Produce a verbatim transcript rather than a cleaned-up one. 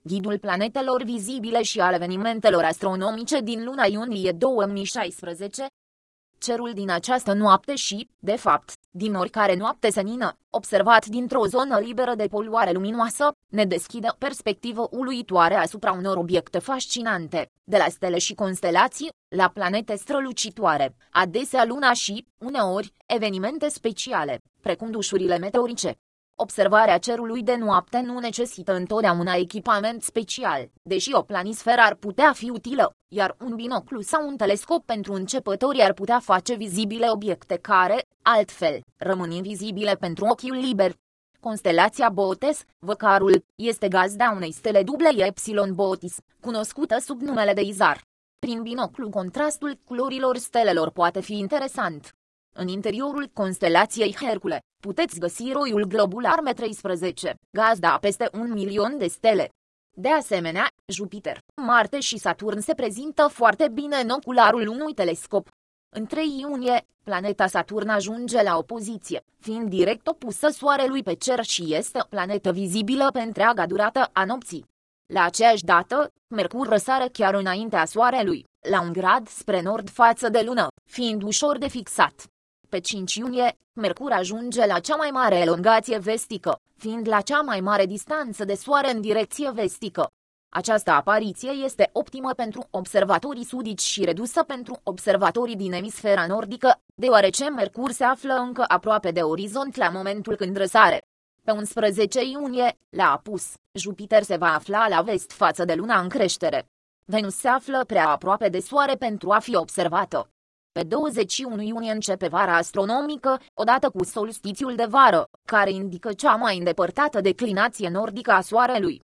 Ghidul planetelor vizibile și al evenimentelor astronomice din luna iunie două mii șaisprezece. Cerul din această noapte și, de fapt, din oricare noapte senină, observat dintr-o zonă liberă de poluare luminoasă, ne deschide o perspectivă uluitoare asupra unor obiecte fascinante, de la stele și constelații, la planete strălucitoare, adesea luna și, uneori, evenimente speciale, precum dușurile meteorice. Observarea cerului de noapte nu necesită întotdeauna echipament special, deși o planisferă ar putea fi utilă, iar un binoclu sau un telescop pentru începători ar putea face vizibile obiecte care, altfel, rămân invizibile pentru ochiul liber. Constelația Bootes, Văcarul, este gazda unei stele duble Epsilon Bootis, cunoscută sub numele de Izar. Prin binoclu, contrastul culorilor stelelor poate fi interesant. În interiorul constelației Hercule, puteți găsi roiul globular M treisprezece, gazda a peste un milion de stele. De asemenea, Jupiter, Marte și Saturn se prezintă foarte bine în ocularul unui telescop. În trei iunie, planeta Saturn ajunge la opoziție, fiind direct opusă Soarelui pe cer și este o planetă vizibilă pe întreaga durată a nopții. La aceeași dată, Mercur răsare chiar înaintea Soarelui, la un grad spre nord față de Lună, fiind ușor de fixat. Pe cinci iunie, Mercur ajunge la cea mai mare elongație vestică, fiind la cea mai mare distanță de Soare în direcție vestică. Această apariție este optimă pentru observatorii sudici și redusă pentru observatorii din emisfera nordică, deoarece Mercur se află încă aproape de orizont la momentul când răsare. Pe unsprezece iunie, la apus, Jupiter se va afla la vest față de Luna în creștere. Venus se află prea aproape de Soare pentru a fi observată. Pe douăzeci și unu iunie începe vara astronomică, odată cu solstițiul de vară, care indică cea mai îndepărtată declinație nordică a Soarelui.